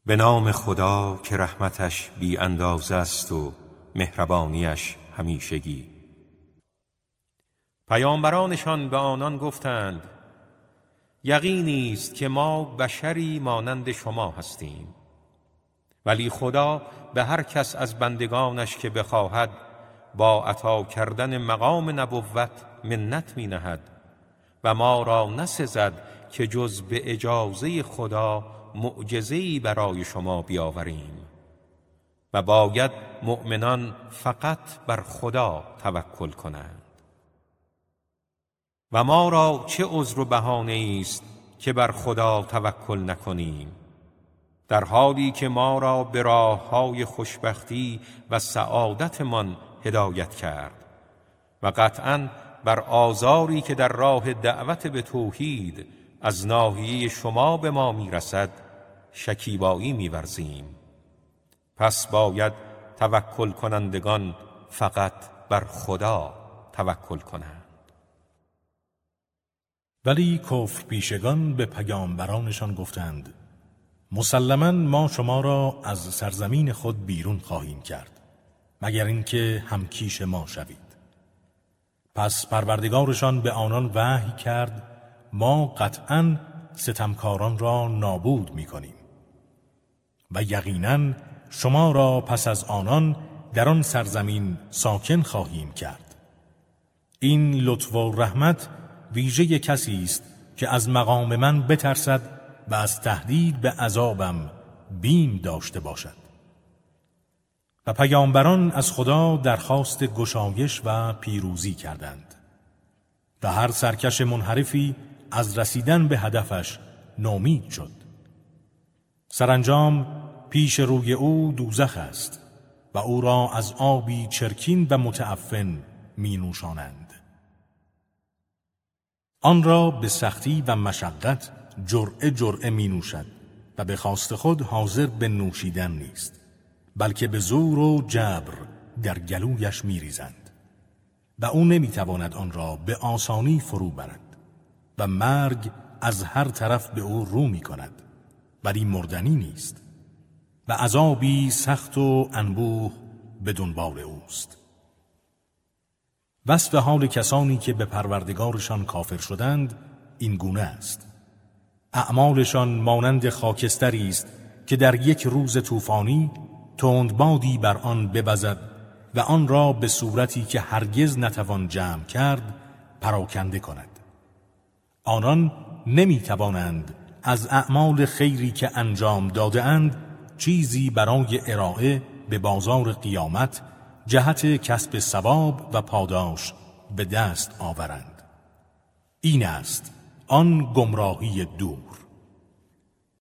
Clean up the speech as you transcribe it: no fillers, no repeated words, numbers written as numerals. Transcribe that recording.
به نام خدا که رحمتش بی اندازه است و مهربانیش همیشگی. پیامبرانشان به آنان گفتند یقینی است که ما بشری مانند شما هستیم، ولی خدا به هر کس از بندگانش که بخواهد با عطا کردن مقام نبوت منت می نهد و ما را نسزد که جز به اجازه خدا معجزه‌ای برای شما بیاوریم و باید مؤمنان فقط بر خدا توکل کنند. و ما را چه عذر و بهانه است که بر خدا توکل نکنیم، در حالی که ما را به راه‌های خوشبختی و سعادتمان هدایت کرد و قطعاً بر آزاری که در راه دعوت به توحید از ناحیه شما به ما میرسد شکیبایی می‌ورزیم. پس باید توکل کنندگان فقط بر خدا توکل کنند. ولی کفر پیشگان به پیامبرانشان گفتند مسلماً ما شما را از سرزمین خود بیرون خواهیم کرد مگر اینکه همکیش ما شوید. پس پروردگارشان به آنان وحی کرد ما قطعاً ستمکاران را نابود می‌کنیم و یقیناً شما را پس از آنان در آن سرزمین ساکن خواهیم کرد. این لطف و رحمت ویژه کسی است که از مقام من بترسد و از تهدید به عذابم بیم داشته باشد. و پیامبران از خدا درخواست گشایش و پیروزی کردند و هر سرکش منحرفی از رسیدن به هدفش نومید شد. سرانجام پیش روی او دوزخ است و او را از آبی چرکین و متعفن می نوشانند. آن را به سختی و مشقت جرعه جرعه می نوشد و به خواست خود حاضر به نوشیدن نیست، بلکه به زور و جبر در گلویش می ریزند و او نمی تواند آن را به آسانی فرو برد و مرگ از هر طرف به او رو می کند ولی مردنی نیست و عذابی سخت و انبوه به دنبال اوست. وصف حال کسانی که به پروردگارشان کافر شدند این گونه است: اعمالشان مانند خاکستری است که در یک روز طوفانی تندبادی بر آن بوزد و آن را به صورتی که هرگز نتوان جمع کرد پراکنده کند. آنان نمی توانند از اعمال خیری که انجام داده اند چیزی برای ارائه به بازار قیامت جهت کسب ثواب و پاداش به دست آورند. این است آن گمراهی دور.